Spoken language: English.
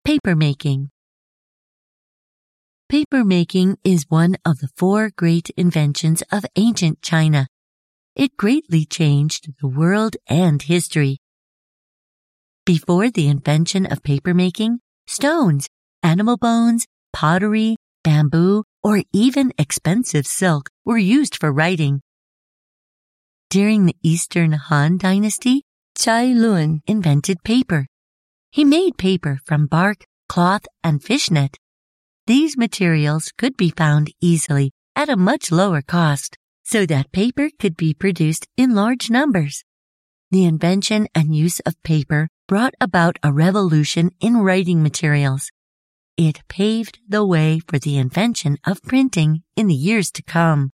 Papermaking. Papermaking is one of the 4 great inventions of ancient China. It greatly changed the world and history. Before the invention of papermaking, stones, animal bones, pottery, bamboo, or even expensive silk were used for writing. During the Eastern Han Dynasty, Cai Lun invented paper. He made paper from bark, cloth, and fishnet. These materials could be found easily at a much lower cost, so that paper could be produced in large numbers. The invention and use of paper brought about a revolution in writing materials. It paved the way for the invention of printing in the years to come.